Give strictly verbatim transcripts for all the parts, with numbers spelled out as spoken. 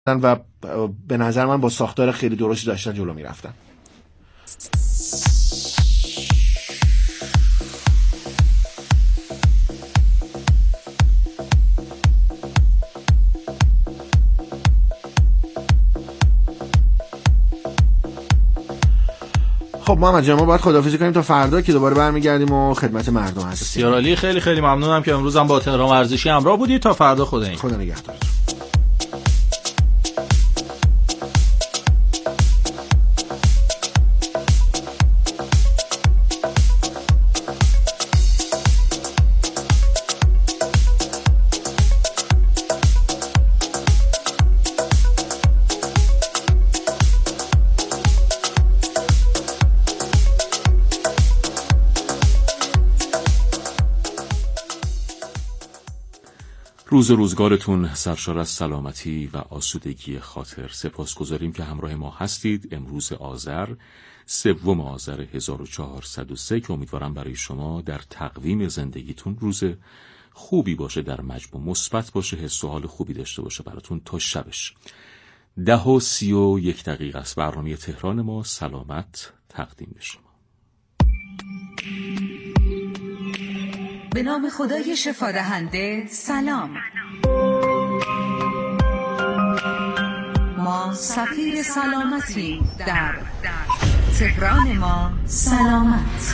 و به نظر من با ساختار خیلی درستی داشتن جلو میرفتن. خب محمد جان، ما باید خداحافظی کنیم تا فردا که دوباره برمیگردیم و خدمت مردم هستیم. بسیار عالی، خیلی خیلی ممنونم که امروز هم با تهران ورزشی همراه بودی. تا فردا، خدا نگهدار. خدا نگهدار. روز روزگارتون سرشار از سلامتی و آسودگی خاطر. سپاسگزاریم که همراه ما هستید. امروز آذر، سوم آذر هزار و چهارصد و سه که امیدوارم برای شما در تقویم زندگیتون روز خوبی باشه، در مجموع مثبت باشه، حس و حال خوبی داشته باشه براتون تا شبش. ده و سی و یک دقیقه است. برنامه تهران ما سلامت تقدیم به شما. به نام خدای شفادهنده. سلام. ما سفیر سلامتیم. در تهران ما سلامت.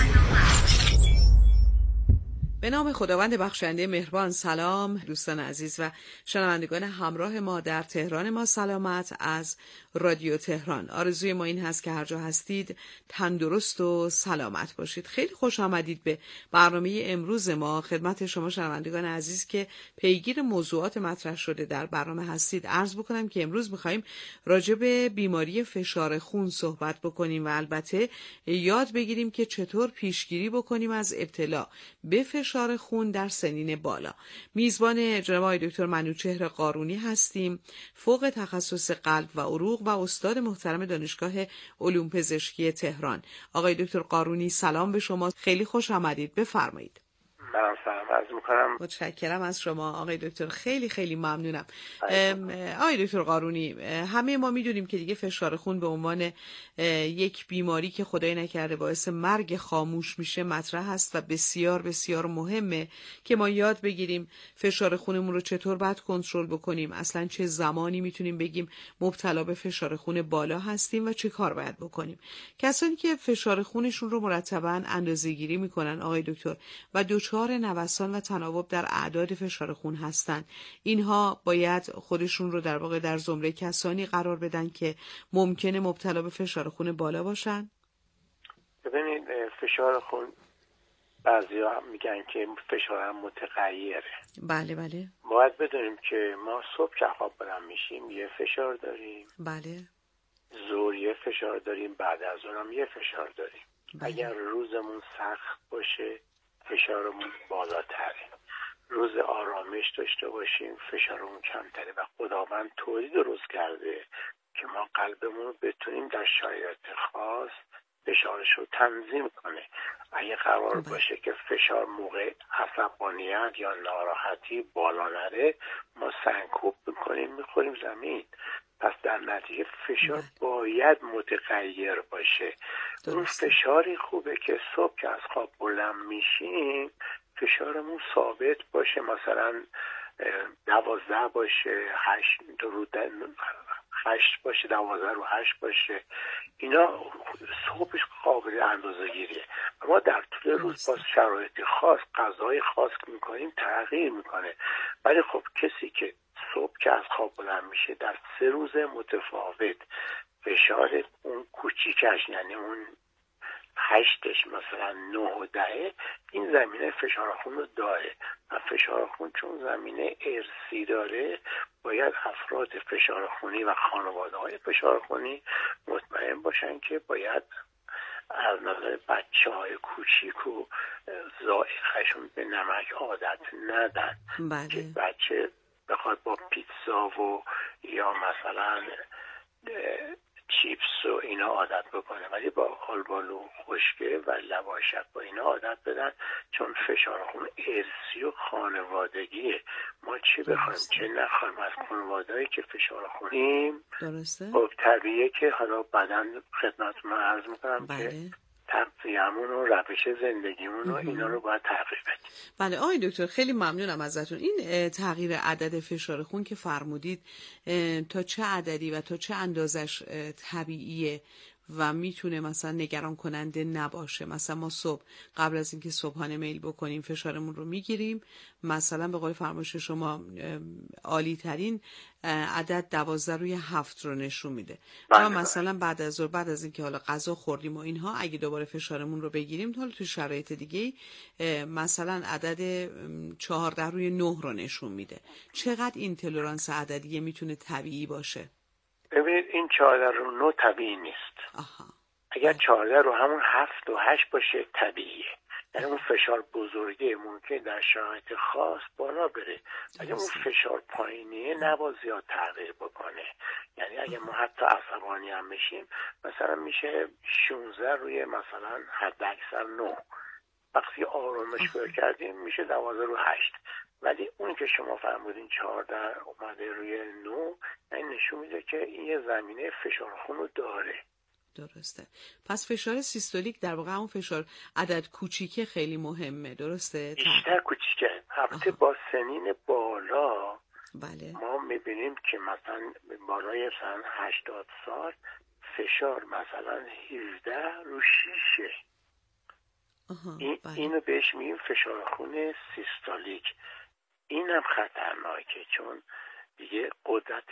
به نام خداوند بخشنده مهربان. سلام دوستان عزیز و شنوندگان همراه ما در تهران ما سلامت از رادیو تهران. آرزوی ما این هست که هر جا هستید تندرست و سلامت باشید. خیلی خوش آمدید به برنامه امروز ما. خدمت شما شنوندگان عزیز که پیگیر موضوعات مطرح شده در برنامه هستید عرض بکنم که امروز می‌خوایم راجع به بیماری فشار خون صحبت بکنیم و البته یاد بگیریم که چطور پیشگیری بکنیم از ابتلا به فشار خون در سنین بالا. میزبان جناب آقای دکتر منوچهر قارونی هستیم، فوق تخصص قلب و عروق و استاد محترم دانشگاه علوم پزشکی تهران. آقای دکتر قارونی سلام به شما، خیلی خوش آمدید، بفرمایید. منم سلام عرض می‌کنم. متشکرم از شما آقای دکتر، خیلی خیلی ممنونم. آقای دکتر قارونی، همه ما میدونیم که دیگه فشار خون به عنوان یک بیماری که خدای نکرده باعث مرگ خاموش میشه مطرح هست و بسیار بسیار مهمه که ما یاد بگیریم فشار خونمون رو چطور باید کنترل بکنیم، اصلا چه زمانی میتونیم بگیم مبتلا به فشار خون بالا هستیم و چه کار باید بکنیم. کسانی که فشار خونشون رو مرتباً اندازه‌گیری میکنن آقای دکتر و دچار نوسان و تناوب در اعداد فشار خون هستن، اینها باید خودشون رو در واقع در زمره کسانی قرار بدن که ممکنه مبتلا به فشار خون بالا باشن؟ ببینید فشار خون بعضیا هم میگن که فشار هم متغیره. بله بله. باید بدونیم که ما صبح که خواب بلند میشیم یه فشار داریم. بله. ظهر یه فشار داریم، بعد از اون هم یه فشار داریم. بله. اگر روزمون سخت باشه فشارمون بالاتره، روز آرامش داشته باشیم فشارمون کمتره و خداوند طوری درست کرده که ما قلبمون رو بتونیم در شرایط خاص فشارش رو تنظیم کنه. اگه قرار باشه که فشار موقع عصبانیت یا ناراحتی بالا نره ما سنکوب میکنیم میخوریم زمین. پس در نتیجه فشار باید متغیر باشه. اون فشاری خوبه که صبح که از خواب بلند میشیم فشارمون ثابت باشه، مثلا دوازده باشه، هشت رو هشت باشه، دوازده رو هشت باشه. اینا صبحش قابل اندازه گیریه. ما در طول روز با شرایط خاص غذای خاص میکنیم تغییر میکنه. ولی خب کسی که صبح که از خواب بلند میشه در سه روز متفاوت فشار اون کوچیکش یعنی اون هشتش مثلا نه و ده این زمینه فشار خون رو داره و فشار خون چون زمینه ارثی داره باید افراد فشار خونی و خانواده های فشار خونی مطمئن باشن که باید از نظر بچه های کوچیک و ذائقه‌شون به نمک عادت ندن. بله. که بچه بخواد با پیتزا و یا مثلا چیپس و اینا عادت بکنه، ولی با آلبالو خشکه و لواشک با اینا عادت بدن، چون فشار خون ارثی و خانوادگیه. ما چی بخوایم چه نخوایم از خانوادهایی که فشار خونیم درسته؟ خب طبیعیه که حالا بدن خدمتتون عرض میکنم بله. که تغذیه‌مون و روش زندگیمون و اینا رو باید تغییر بدیم. بله آقای دکتر خیلی ممنونم ازتون. این تغییر عدد فشار خون که فرمودید تا چه عددی و تا چه اندازش طبیعیه و میتونه مثلا نگران کننده نباشه؟ مثلا ما صبح قبل از اینکه صبحانه میل بکنیم فشارمون رو میگیریم، مثلا به قول فرمایش شما عالی ترین عدد دوازده روی هفت رو نشون میده. و مثلا بعد از ظهر بعد از اینکه حالا غذا خوردیم و اینها اگه دوباره فشارمون رو بگیریم حالا تو شرایط دیگه مثلا عدد چهارده روی نه رو نشون میده. چقدر این تولرانس عددیه میتونه طبیعی باشه؟ ببینید این چهارده رو نه طبیعی نیست. آها. اگر چهارده رو همون هفت و هشت باشه طبیعیه، یعنی اون فشار بزرگه ممکن در شرایط خاص بالا بره، اگر اون فشار پایینیه نباید زیاد تغییر بکنه. یعنی اگر ما حتی عصبانی هم بشیم مثلا میشه شانزده روی مثلا حد اکثر نه، وقتی آرامش پیدا کردیم میشه دوازده رو هشت. ولی اون که شما فرمودین چهارده اومده روی نه، این نشون میده که این یه زمینه فشار خون رو داره. درسته. پس فشار سیستولیک در واقع اون فشار عدد کوچیکه خیلی مهمه، درسته؟ بیشتر کوچیکه. البته با سنین بالا بله. ما میبینیم که مثلا بالای مثلا هشتاد سال فشار مثلا هفده رو شیشه. این بله. اینو بهش میگیم فشار خون سیستولیک. اینم خطرناکه چون دیگه قدرت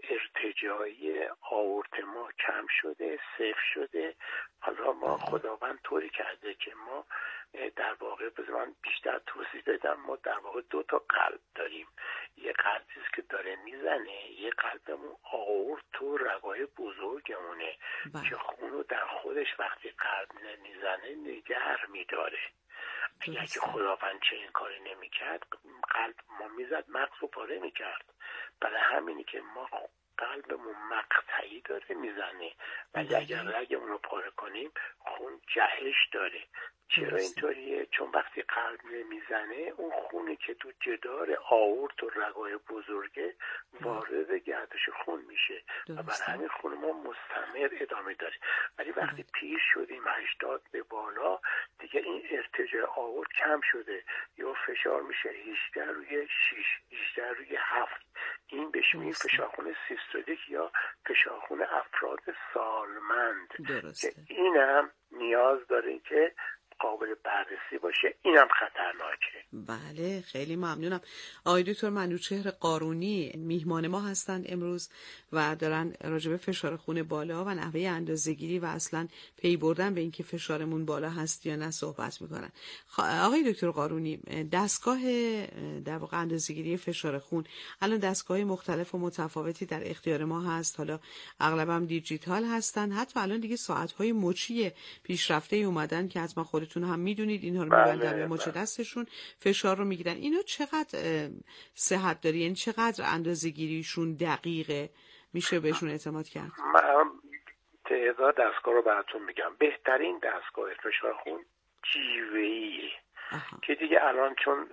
ارتجاعی آورت ما کم شده، صفر شده. حالا ما خداوند طوری کرده که ما در واقع بذار من بیشتر توضیح بدم، ما در واقع دو تا قلب داریم. یه قلبی است که داره میزنه، یه قلبمون آورت و رگای بزرگمونه که خونو در خودش وقتی قلب نمیزنه نگه میداره. اگر که خداوند چه این کاری نمیکرد قلب ما میزد مغز رو پاره میکرد. برای همینی که ما قلبمون مقطعی داره میزنه، ولی اگر رگمون رو پاره کنیم خون جهش داره. چرا اینطوریه؟ چون وقتی قلب نمیزنه اون خونی که تو جدار آورت و رگای بزرگه وارد گردش خون میشه و برای همین خون ما مستمر ادامه داره. ولی وقتی پیر شدیم هشتاد به بالا دیگه این ارتجاع آورت کم شده، یا فشار میشه هجده روی شش، هجده روی هفت. این بهش میگیم فشارخون سیستولیک یا فشارخون افراد سالمند که اینم نیاز داره که قابل بررسی باشه. اینم خطرناکه. بله خیلی ممنونم. آقای دکتر منوچهر قارونی میهمان ما هستند امروز و دارن راجع به فشار خون بالا و نحوه اندازه‌گیری و اصلا پی بردن به اینکه فشارمون بالا هست یا نه صحبت میکنن. آقای دکتر قارونی، دستگاه در واقع اندازه‌گیری فشار خون الان دستگاه مختلف و متفاوتی در اختیار ما هست، حالا اغلب هم دیجیتال هستن، حتی الان دیگه ساعت‌های مچی پیشرفته اومدن که حتما خودتون هم میدونید اینها رو میبندن به مچ دستشون فشار رو میگیرن. اینا چقدر صحت داره؟ یعنی چقدر اندازه‌گیریشون دقیقه؟ میشه بهشون اعتماد کرد؟ من تعداد دستگاه رو براتون میگم. بهترین دستگاه فشار خون جیوه‌ایه که دیگه الان چون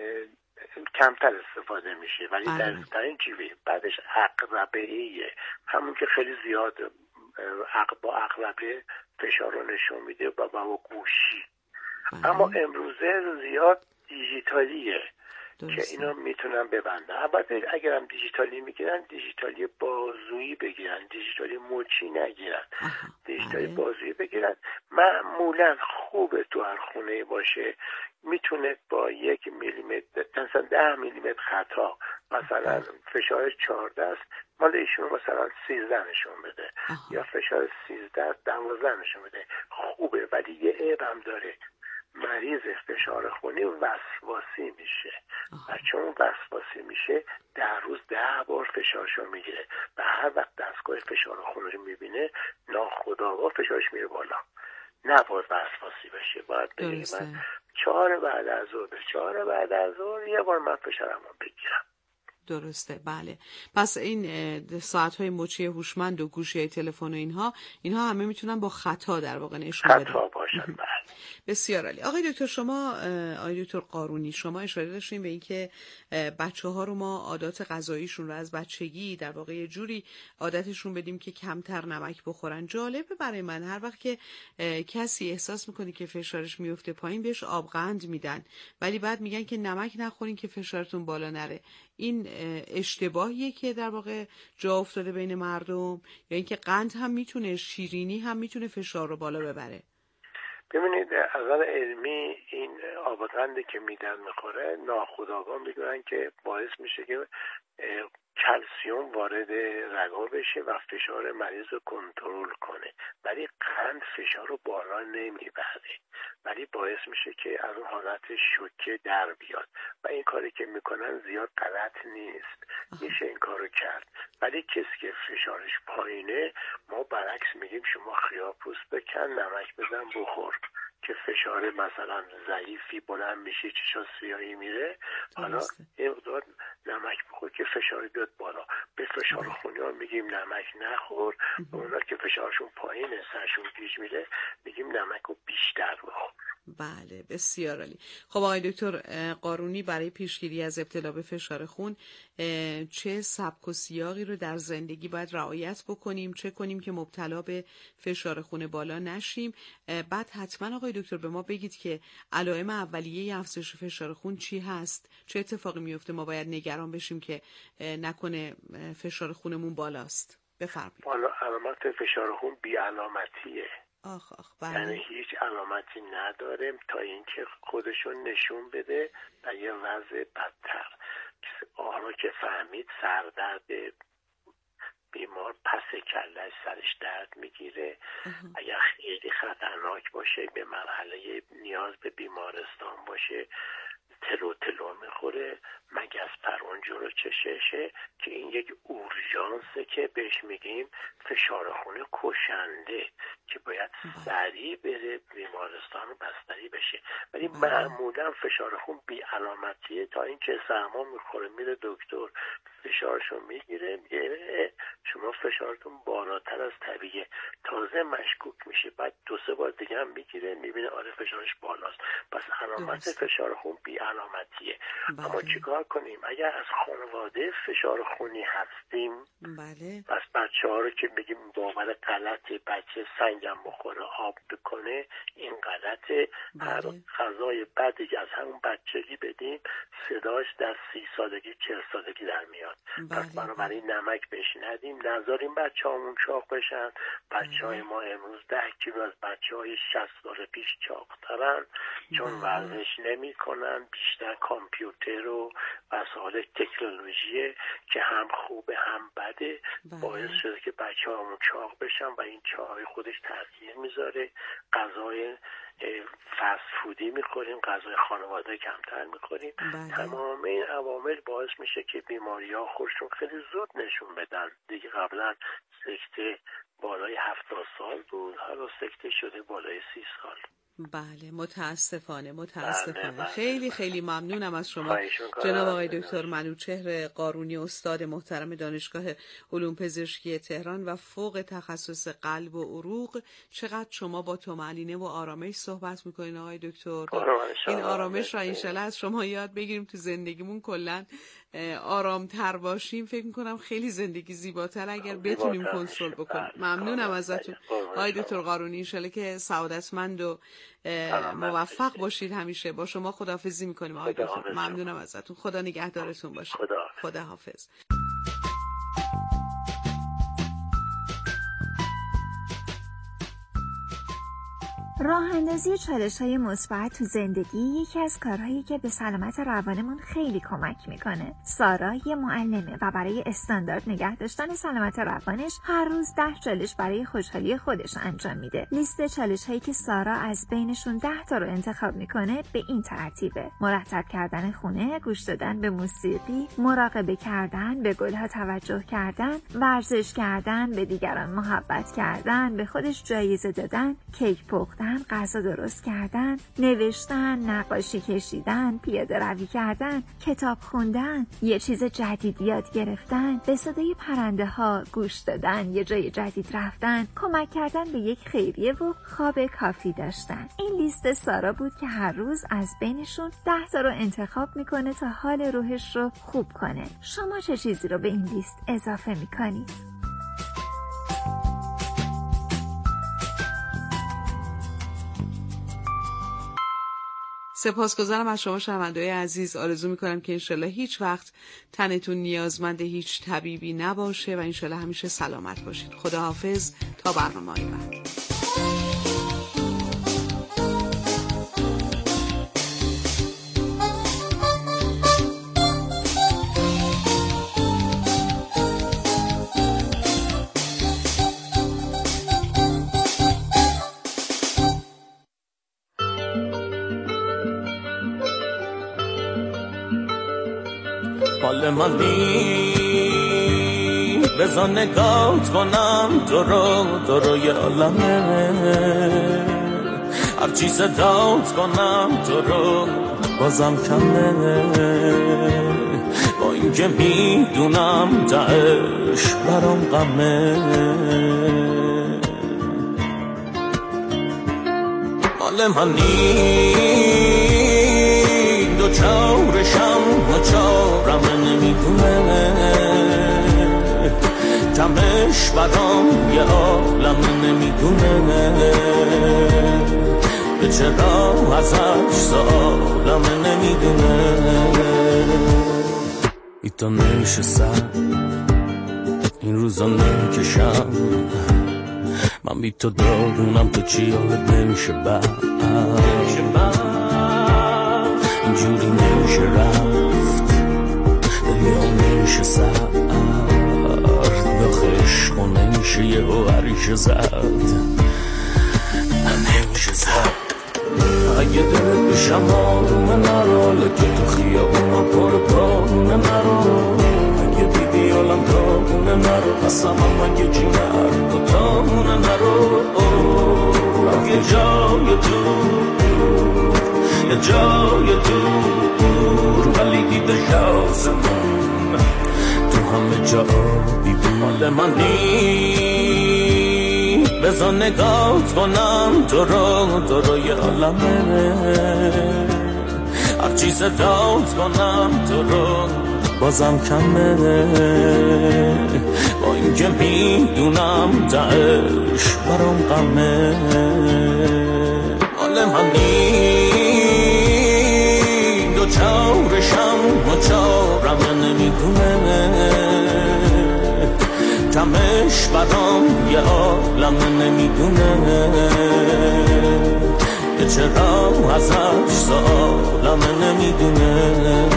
کمتر استفاده میشه ولی دقیق‌ترین جیوه. بعدش عقربه‌ایه، همون که خیلی زیاد با عقربه فشار رو نشون میده با با گوشی. اما امروزه زیاد دیجیتالیه که اینا میتونن ببندن. البته اگرم دیجیتالی میگیرن دیجیتالی بازویی بگیرن، دیجیتالی مچی نگیرن. دیجیتالی بازویی بگیرن معمولا خوبه تو هر خونه باشه. میتونه با یک میلیمتر مثلا ده میلیمتر خطا مثلا فشار چهارده است مال ایشون مثلا سیزده نشون بده یا فشار سیزده دوازده نشون بده، خوبه. ولی یه عیب هم داره، مریض فشار خونی وسواسی میشه و چون وسواسی میشه در روز ده بار فشارشو میگیره و هر وقت دستگاه فشار خون رو میبینه ناخودآگاه فشارش میره بالا. نباید وسواسی بشه، باید بگه من چهار بعد از ظهر به چهار بعد از ظهر یه بار من فشارمو بگیرم. درسته. بله. پس این ساعت‌های مچی هوشمند و گوشی تلفن و اینها اینها همه میتونن با خطا در واقع نشون بدن. خطا باشن. بله. بسیار عالی. آقای دکتر شما آقای دکتر قارونی شما اشاره داشتین به اینکه بچه‌ها رو ما عادات غذاییشون رو از بچگی در واقع یه جوری عادتشون بدیم که کمتر نمک بخورن. جالبه برای من هر وقت که کسی احساس میکنه که فشارش میفته پایین بهش آبقند میدن، ولی بعد میگن که نمک نخورین که فشارتون بالا نره. این اشتباهیه که در واقع جا افتاده بین مردم، یا اینکه قند هم میتونه، شیرینی هم میتونه فشار رو بالا ببره؟ ببینید از نظر علمی این آبقندی که میدن میخوره ناخودآگاه میدونن که باعث میشه که کلسیوم وارد رگا بشه و فشار مریض رو کنترل کنه، ولی قند فشار رو بالا نمیبره، ولی باعث میشه که از اون حالت شوکه در بیاد و این کاری که میکنن زیاد غلط نیست، میشه این کارو کرد. ولی کسی که فشارش پایینه ما برعکس میگیم شما خیارپوست بکن نمک بزن بخور که فشار مثلا ضعیفی بلند میشه چشا سیاهی میره، حالا این مقدار نمک بخور که فشار بیاد بالا. به فشار خونی ها میگیم نمک نخور، به اونا که فشارشون پایینه سرشون گیج میره میگیم نمک رو بیشتر بخور. بله بسیار عالی. خب آقای دکتر قارونی برای پیشگیری از ابتلا به فشار خون چه سبک و سیاقی رو در زندگی باید رعایت بکنیم، چه کنیم که مبتلا به فشار خون بالا نشیم؟ بعد حتما آقای دکتر به ما بگید که علائم اولیه افزایش فشار خون چی هست، چه اتفاقی میفته ما باید نگران بشیم که نکنه فشار خونمون بالاست. بفرمایید. بالا علامت فشار خون بی علامتیه. آخ آخ بله. یعنی هیچ علامتی نداره تا اینکه خودشون نشون بده و یه وضع بدتر. آنها که فهمید سردرد بیمار پس کلش سرش درد میگیره، اگر خیلی خطرناک باشه به مرحله نیاز به بیمارستان باشه تلو تلو میخوره، مگس پرون جلو چششه که این یک اورژانسه که بهش میگیم فشار خون کشنده که باید سریع بره بیمارستان و بستری بشه. ولی معمولا فشار خون بی علامتیه تا اینکه سرما میخوره میره دکتر فشارشو میگیره میگه شما فشارتون بالاتر از طبیعیه، تازه مشکوک میشه، بعد دو سه بار دیگه هم میگیره میبینه آره فشارش بالاست. پس علامت فشار خون بی علامتیه. بله. اما چیکار کنیم اگر از خانواده فشار خونی هستیم؟ بله. پس بچه ها رو که بگیم باور غلطه بچه سنگم بخوره آب بکنه این غلطه. بله. هر غذای بدی از همون بچگی بدیم صداش در سی سالگی چهل سالگی در میاد. بله. پس بنابراین نمک بهش ندیم، نذاریم بچه هامون چاق بشن. بچه های ما امروز ده کیلو از بچه های شصت سال پیش چاقترن چون ورزش نمی کنن، بیشتر کامپیوتر و وسایل تکنولوژی که هم خوبه هم بده. بله. باعث شده که بچه هامون چاق بشن و این چاقی خودش تاثیر میذاره. غذای فست فودی میخوریم، غذای خانواده کمتر میخوریم. بله. تمام این عوامل باعث میشه که بیماری ها خودشون خیلی زود نشون بدن. دیگه قبلا سکته بالای هفتاد سال بود، حالا سکته شده بالای سی سال. بله متاسفانه متاسفانه. بله بله خیلی خیلی ممنونم از شما جناب آقای دکتر منوچهر قارونی، استاد محترم دانشگاه علوم پزشکی تهران و فوق تخصص قلب و عروق. چقدر شما با طمأنینه و آرامش صحبت میکنین آقای دکتر. این آرامش را انشالله از شما یاد بگیریم تو زندگیمون، کلا آرامتر باشیم. فکر میکنم خیلی زندگی زیباتر اگر بتونیم کنترل بکنیم. ممنونم ازتون آقای دکتر قارونی، انشالله که سعادتمند و موفق باشید همیشه. با شما خداحافظی میکنیم آقای دکتر. ممنونم ازتون. خدا نگهدارتون باشه. خدا خدا حافظ. راه اندازی چالش‌های مثبت تو زندگی یکی از کارهایی که به سلامت روانمون خیلی کمک میکنه. سارا یه معلمه و برای استاندارد نگه داشتن سلامت روانش هر روز ده چالش برای خوشحالی خودش انجام میده. لیست چالش‌هایی که سارا از بینشون ده تا رو انتخاب میکنه به این ترتیبه: مرتب کردن خونه، گوش دادن به موسیقی، مراقبه کردن، به گلها توجه کردن، ورزش کردن، به دیگران محبت کردن، به خودش جایزه دادن، کیک پختن، کردن، غذا درست کردن، نوشتن، نقاشی کشیدن، پیاده روی کردن، کتاب خوندن، یه چیز جدید یاد گرفتن، به صدای پرنده ها گوش دادن، یه جای جدید رفتن، کمک کردن به یک خیریه و خواب کافی داشتن. این لیست سارا بود که هر روز از بینشون ده تا رو انتخاب میکنه تا حال روحش رو خوب کنه. شما چه چیزی رو به این لیست اضافه میکنید؟ سپاسگزارم از شما شنونده‌های عزیز. آرزو میکنم که انشالله هیچ وقت تنتون نیازمند هیچ طبیبی نباشه و انشالله همیشه سلامت باشید. خداحافظ تا برنامه‌های بعد. حال منی بزن نگات کنم تو رو تو رو یه عالمه، هرچی صدات کنم تو رو بازم کمه، با این که میدونم تهش برام غمه. حال منی دو چارشم و چارم نمیدونه، کمش برام یه عالم نمیدونه، به چرا ازش سالم نمیدونه. ای تا نشستم این روزا نمیکشم، من بی تو دارونم تو چی حالت نمیشه بعد، اینجوری نمیشه رفت دلی ها نمیشه سرد، داخل عشق و نمیشه یه هوریشه زد، نمیشه زد. اگه دلت بشم آرومه نرو، لکه تو خیابونا پر بارونه نرو، اگه دیدی حالم داغونه نرو، قسمم اگه جونه هر دوتامونه نرو، یه جای دور یه جای دور ولی دیده شاسمون تو همه جا بی بود. منی بزن نگات کنم تو رو تو رو یه عالمه، هرچی صدات کنم تو رو بازم کمه، با این که میدونم تهش برام غمه. حال منی دو چارشم و چارم نمیدونه، کمش برام یه عالم نمیدونه، یه چرا ازش سالم نمیدونه.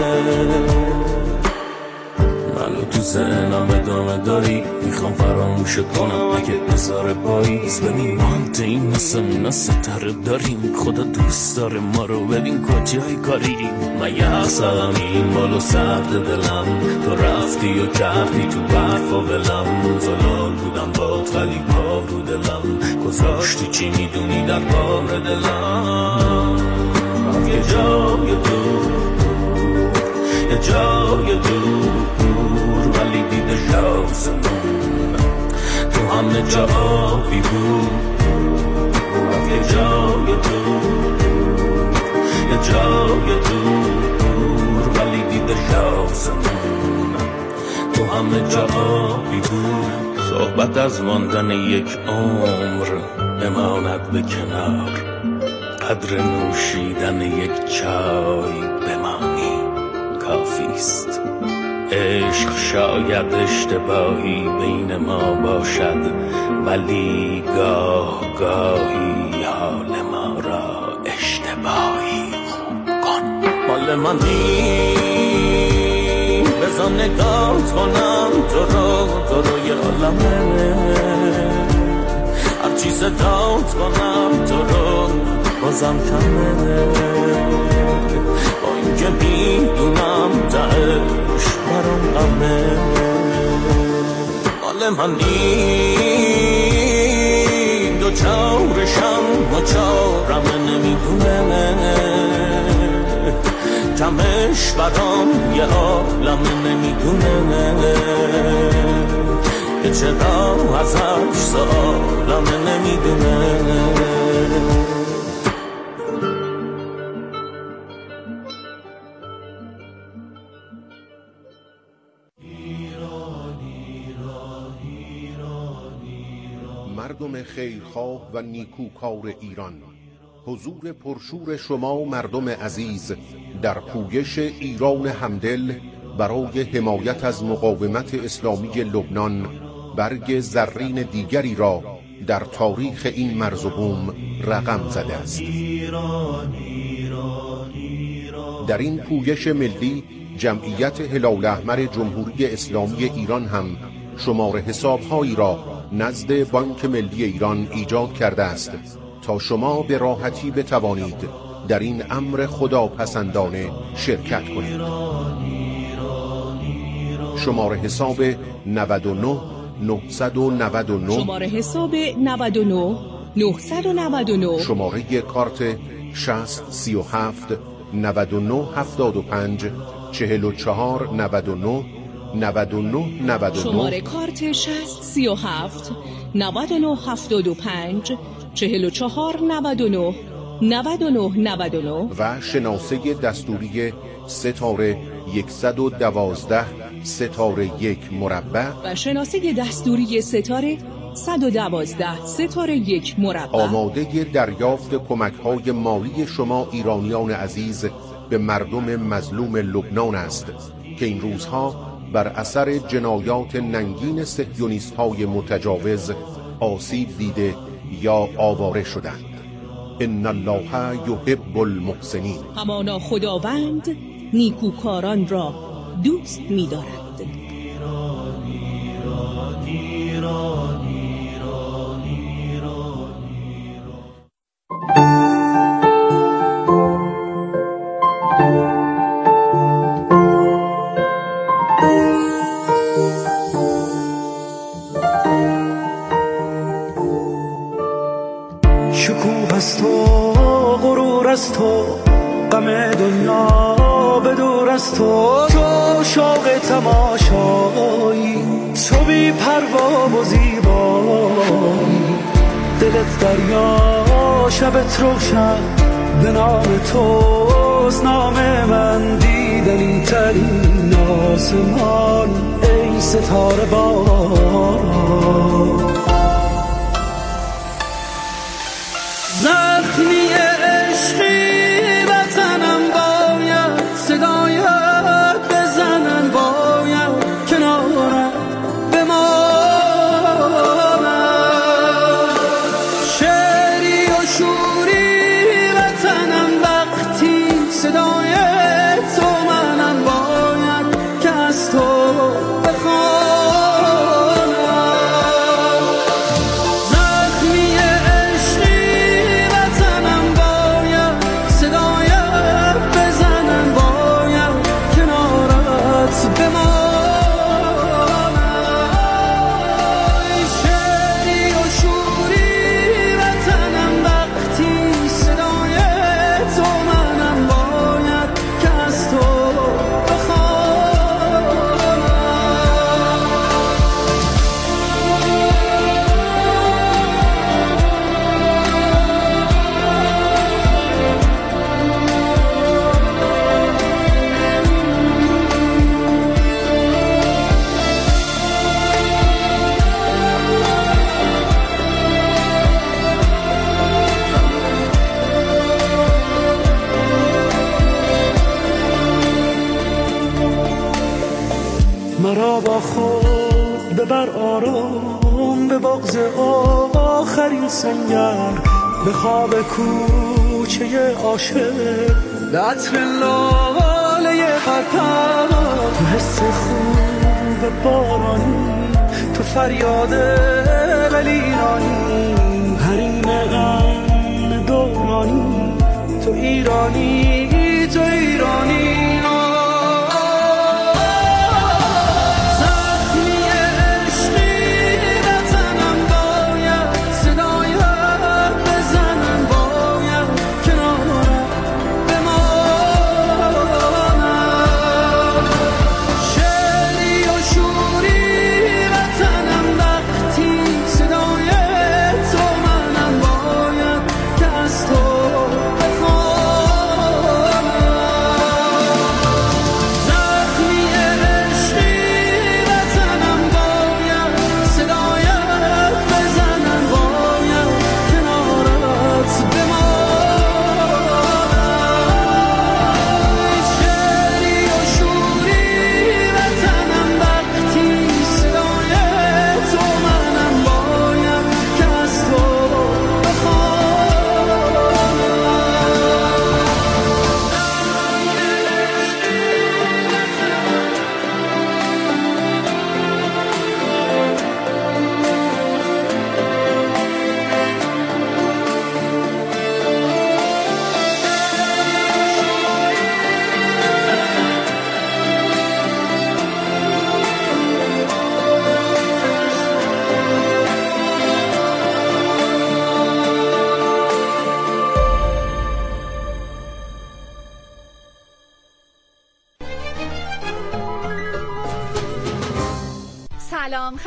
منو تو ذهنم ادامه داری، میخوام فراموشت کنم اگه بذاره پاییز. ببین مانت این مثل اینا ستاره داریم، خدا دوست داره ما رو، ببین کجای کاریم. من یه اقصدم این بالو سرد دلم، تو رفتی و کردی تو برف و بلم، زلال بودم باد ولی پا رو دلم، گذاشتی چی میدونی در بار دلم. یه جای دور یه جای دور ولی دیده شاسمون تو همه جا آبی بود. یه جای دور یه جای دور ولی دیده شاسمون تو همه جا آبی بود. صحبت از ماندن یک عمر بماند به کنار، قدر نوشیدن یک چای بمانی کافیست. عشق شاید اشتباهی بین ما باشد، ولی گاه گاهی حال ما را اشتباهی خوب کن. مال منی بزن نگات کنم تو رو تو رو یه عالمه، هرچی صدات کنم تو رو بازم کمه، با این که میدونم تهش برام غمه. حال منی دو چارشم و ناچارم نمیدونه کمش برام یه عالم نمیدونه که چرا ازش سوالم نمیدونه. مردم خیرخواه و نیکوکار ایران، حضور پرشور شما مردم عزیز در پویش ایران همدل برای حمایت از مقاومت اسلامی لبنان برگ زرین دیگری را در تاریخ این مرز و بوم رقم زده است. در این پویش ملی جمعیت هلال احمر جمهوری اسلامی ایران هم شمار حساب‌هایی را نزد بانک ملی ایران ایجاد کرده است تا شما به راحتی بتوانید در این امر خداپسندانه شرکت کنید. شماره حساب نود و نه نهصد و نود و نه، شماره حساب نود و نه نهصد و نود و نه، شماره کارت شصت سی و هفت نود و نه هفتاد و پنج چهل و چهار نود و نه نود و نه نود و نه، شماره کارت شصت سی و هفت نود و نه هفتاد و پنج چهل و چهار نود و نه نود و نه نود و نه و شناسه دستوری ستاره صد و دوازده ستاره یک مربع و شناسه دستوری ستاره صد و دوازده ستاره یک مربع آماده دریافت کمک‌های مالی شما ایرانیان عزیز به مردم مظلوم لبنان است که این روزها بر اثر جنایات ننگین صهیونیست‌های متجاوز آسیب دیده یا آواره شدند. ان الله یحب المحسنین. همانا خداوند نیکوکاران را دوست می‌دارد. ایران ایران ایران ایران ایران شکوه از تو، غرور از تو، غم دنیا به دور از تو، تو شوق تماشایی، تو بی پروا و زیبایی، دلت دریا شبت روشن، به نام توست نام من، دیدنی ترین آسمان ای ستاره باران. زخمی عشقی وطنم باید صدایت بزنن، باید کنارت بمانم، شعری و شوری وطنم وقتی صدای تو منم، باید که از تو مرا با خود ببر آرام به بغض آخرین سنگر، به خواب کوچه عاشق، به عطر لاله قطر، تو حس خوب بارانی، تو فریاد ولیرانی، حریم غم دورانی، تو ایرانی تو ایرانی. زخمی عشقی وطنم باید صدایت بزنن،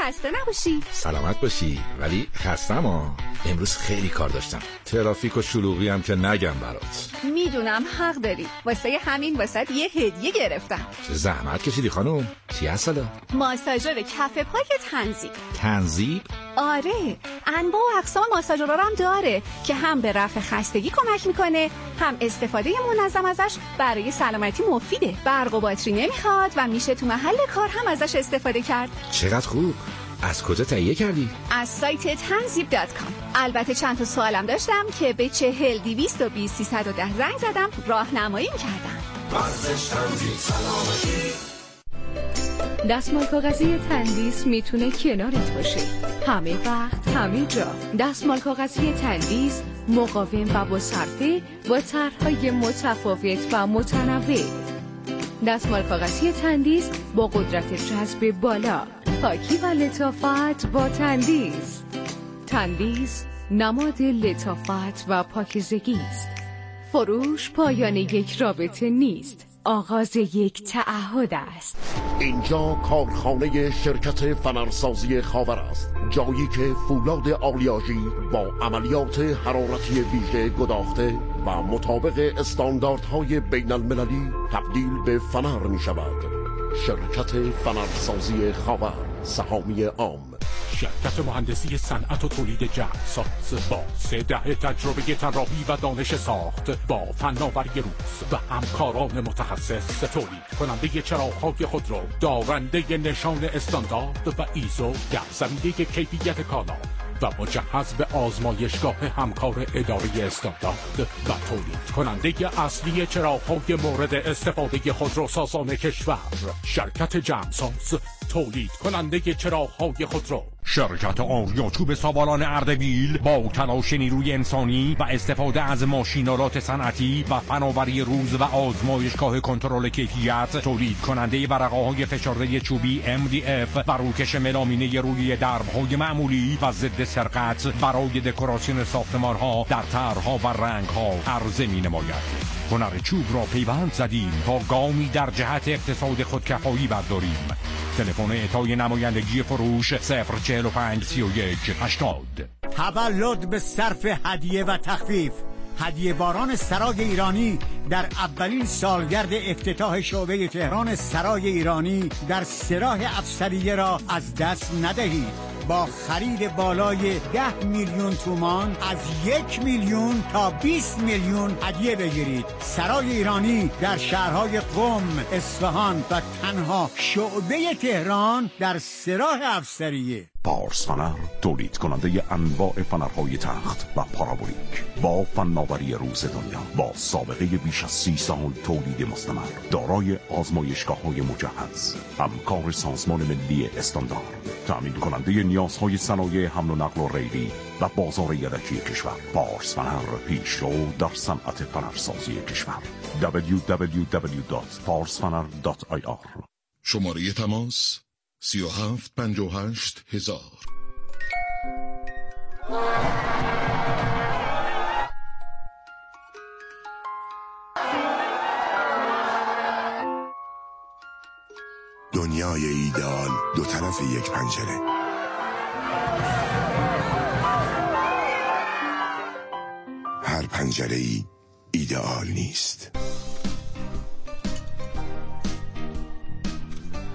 خسته نباشی. سلامت باشی. ولی خستم ها. امروز خیلی کار داشتم. ترافیک و شلوغی هم که نگم برات. میدونم حق داری. واسه همین واسه یه هدیه گرفتم. چه زحمت کشیدی خانم. چی هستلا؟ ماساژور کف پای تنظیف. تنظیف؟ آره، انواع و اقسام ماساژورا هم داره که هم به رفع خستگی کمک میکنه، هم استفاده منظم ازش برای سلامتی مفیده. برق و باتری نمیخواد و میشه تو محل کار هم ازش استفاده کرد. چقدر خوب. از کجا تهیه کردی؟ از سایت تنظیف دات کام. البته چند تا سوالم داشتم که به چهل دویست و بیست سیصد و ده زنگ زدم، راهنمایی کردم. ورزش تنظیف سلامتی. دستمال کاغذی تندیس میتونه کنارت باشه همه وقت همه جا. دستمال کاغذی تندیس مقاوم و با صرفه با طرح‌های متفاوت و متنوع. دستمال کاغذی تندیس با قدرت جذب بالا، پاکی و لطافت با تندیس. تندیس نماد لطافت و پاکیزگی است. فروش پایان یک رابطه نیست، آغاز یک تعهد است. اینجا کارخانه شرکت فنرسازی خاور است، جایی که فولاد آلیاژی با عملیات حرارتی ویژه گداخته و مطابق استانداردهای بین المللی تبدیل به فنر می شود. شرکت فنرسازی خاور، سهامی عام. شرکت مهندسی صنعت و تولید جهازساز با سه دهه تجربه طراحی و دانش ساخت، با فناوری روز و همکاران متخصص، تولید کننده چراغ‌های خودرو دارنده نشان استاندارد و ایزو در زمینه کیفیت کالا و مجهز به آزمایشگاه همکار اداره استاندارد و تولید کننده اصلی چراغ‌های مورد استفاده خودروسازان کشور. شرکت جمساز، تولید کننده چراغ‌های خودرو. شرکت آریاچوب سابالان اردبیل با تلاش نیروی انسانی و استفاده از ماشینالات صنعتی و فناوری روز و آزمایشگاه کنترل کیفیت، تولید کننده ورقه‌های فشرده چوبی ام دی اف و روکش ملامینه روی درب‌های معمولی و ضد سرقت برای دکوراسیون ساختمان‌ها در طرح‌ها و رنگ‌ها عرضه می‌نماید. هنر چوب را پیوند زدیم تا گامی در جهت اقتصاد خودکفایی برداریم. تلفن اعطای نمایندگی فروش صفر چهل و پنج سی و یک هشتاد. تولد به صرف هدیه و تخفیف. هدیه باران سرای ایرانی در اولین سالگرد افتتاح شعبه تهران سرای ایرانی در سراح افسریه را از دست ندهید. با خرید بالای ده میلیون تومان از یک میلیون تا بیست میلیون هدیه بگیرید. سرای ایرانی در شهرهای قم، اصفهان و تنها شعبه تهران در سراح افسریه. پارس فنر، تولید کننده انواع فنرهای تخت و پارابولیک با فناوری روز دنیا، با سابقه بیش از سی سال تولید مستمر، دارای آزمایشگاه‌های مجهز، همکار سازمان ملی استاندارد، تأمین کننده نیازهای صنایع حمل و نقل و ریلی و بازار یدکی کشور. پارس فنر، پیشرو در صنعت فنرسازی کشور. دبلیو دبلیو دبلیو دات پارس فنر دات آی آر. شماره تماس سی و هفت پنجاه و هشت هزار. دنیای ایدئال دو طرف یک پنجره. هر پنجره ای ایدئال نیست.